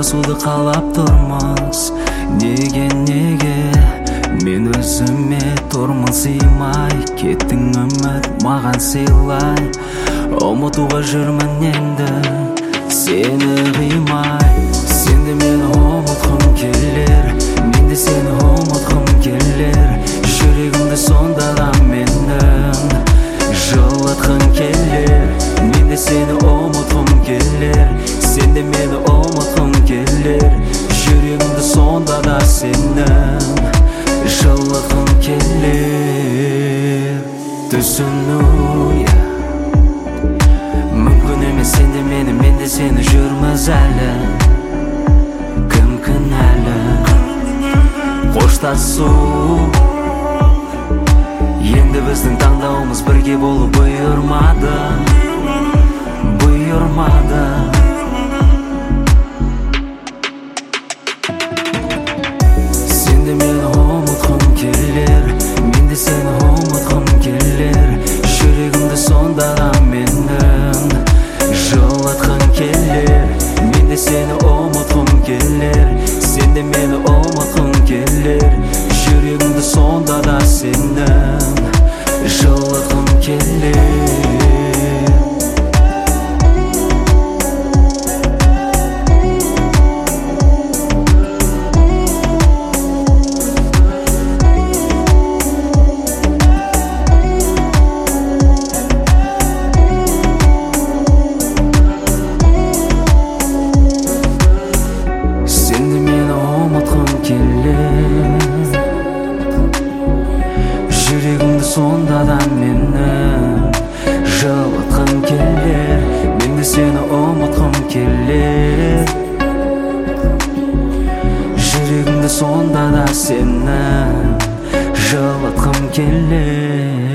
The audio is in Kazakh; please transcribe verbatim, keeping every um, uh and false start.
Ажырасуды қалап тұрмыз. Неге, неге мен өзіме тұрмын сыймай, кеттің үміт маған сыйлай. Ұмытуға жүрмін енді сені қимай. Сен де мені ұмытқым келер, мен де сені ұмытқым келер. Жүрегімді сонда да менің жылытқың келер. Мен де сені ұмытқым келер, сен де мені ұмытқың келер. Жүрегімді сонда да сенің жылытқың келер. Түсіну мүмкін емес, сен де мені, мен де сені жүрміз әлі. Кім кінәлі қоштасу? Енді біздің таңдауымыз бірге болу бұйырмады, бұйырмады. Сен де мені ұмытқым келер, мен де сені ұмытқым келер. Жүрегімді сонда да менің жылытқың келер. Мен де сені ұмытқым келер, сен де мені ұмытқың келер. Жүрегімді сонда да сенің жылытқың келер. Жүрегімді сонда да мені жылытқың келер. Мен де сені ұмытқым келер. Жүрегімді сонда да сені жылытқым келер.